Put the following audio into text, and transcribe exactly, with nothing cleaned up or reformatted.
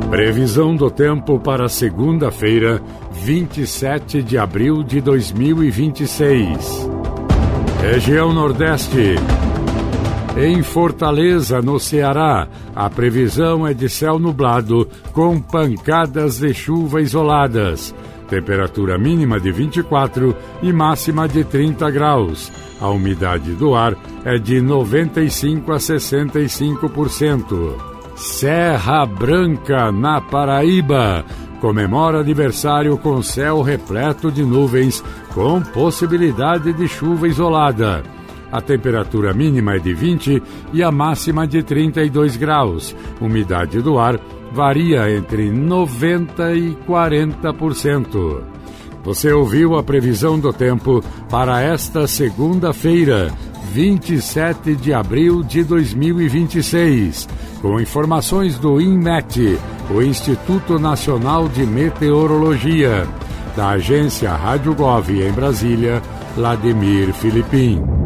Previsão do tempo para segunda-feira, vinte e sete de abril de dois mil e vinte e seis. Região Nordeste. Em Fortaleza, no Ceará, a previsão é de céu nublado com pancadas de chuva isoladas. Temperatura mínima de vinte e quatro e máxima de trinta graus. A umidade do ar é de noventa e cinco a sessenta e cinco por cento. Serra Branca, na Paraíba, comemora aniversário com céu repleto de nuvens, com possibilidade de chuva isolada. A temperatura mínima é de vinte e a máxima de trinta e dois graus. Umidade do ar varia entre noventa e quarenta por cento. Você ouviu a previsão do tempo para esta segunda-feira, vinte e sete de abril de dois mil e vinte e seis, com informações do INMET, o Instituto Nacional de Meteorologia, da agência Rádio Gov em Brasília, Vladimir Filipim.